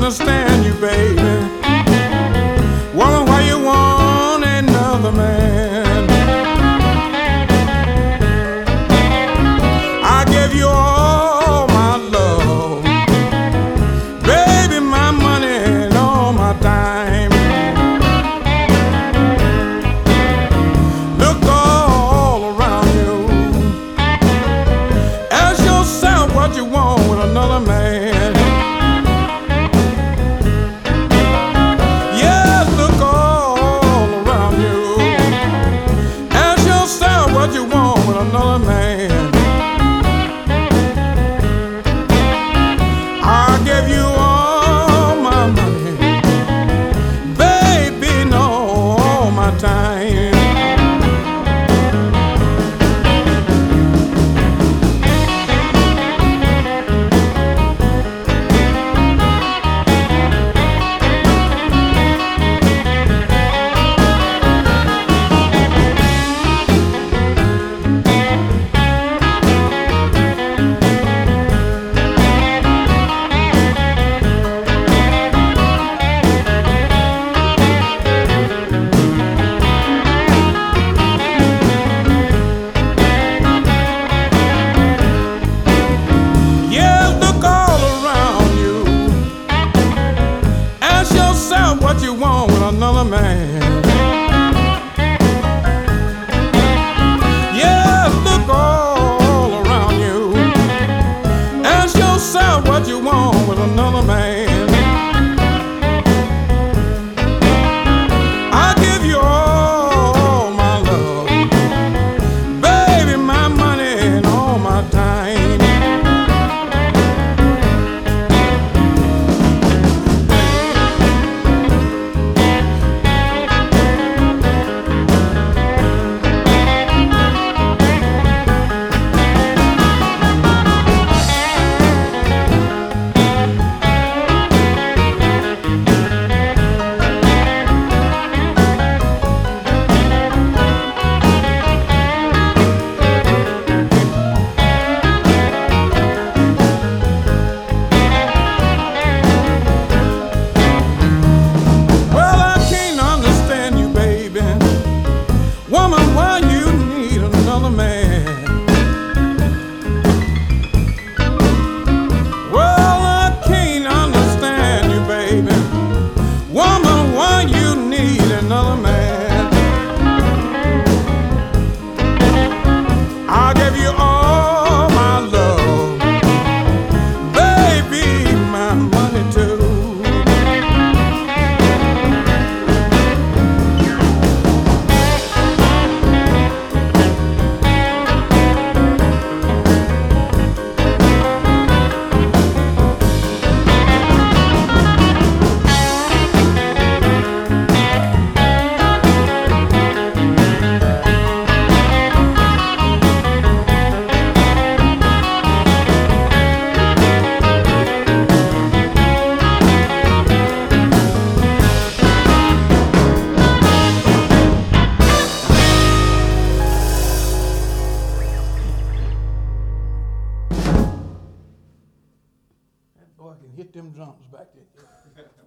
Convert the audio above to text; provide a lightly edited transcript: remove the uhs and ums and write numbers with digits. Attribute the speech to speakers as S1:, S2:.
S1: understand you, baby. Woman, why you want another man? I gave you all my love, baby, my money and all my time. Look all around you, ask yourself what you want with another man. Yes, look all around you, ask yourself what you want with another man. I gave you all my money, baby, no, all my time. What you want with another man? Yeah, look all around you, ask yourself what you want with another man. I give you all my love, baby, my money and all my time. Woman, why you need another man? Well, I can't understand you, baby. Woman, why you need another man? I gave you all my love, baby, my money too. Boy, I can hit them drums back there.